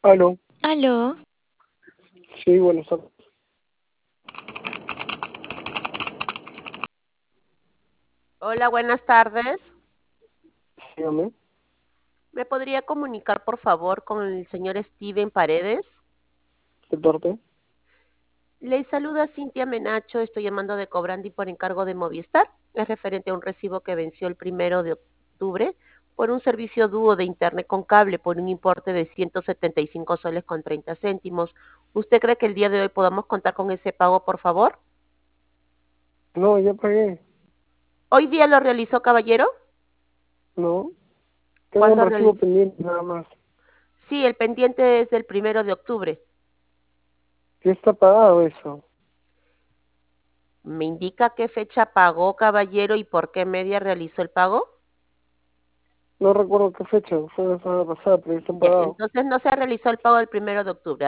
Aló, Aló, sí, buenas tardes. Hola, buenas tardes. Dígame, ¿Me podría comunicar, por favor, con el señor Steven Paredes? ¿de parte? Le saluda Cintia Menacho, estoy llamando de Cobrandi por encargo de Movistar. Es referente a un recibo que venció el 1 de octubre por un servicio dúo de internet con cable por un importe de 175 soles con 30 céntimos. ¿Usted cree que el día de hoy podamos contar con ese pago, por favor? No, ya pagué. ¿Hoy día lo realizó, caballero? No, tengo un ¿Cuándo recibo realizó? pendiente nada más. Sí, el pendiente es del 1 de octubre. Ya está pagado eso. ¿Me indica qué fecha pagó, caballero, y por qué media realizó el pago? No recuerdo qué fecha, fue la semana pasada, pero ya está Ya, pagado. entonces no se realizó el pago del 1 de octubre.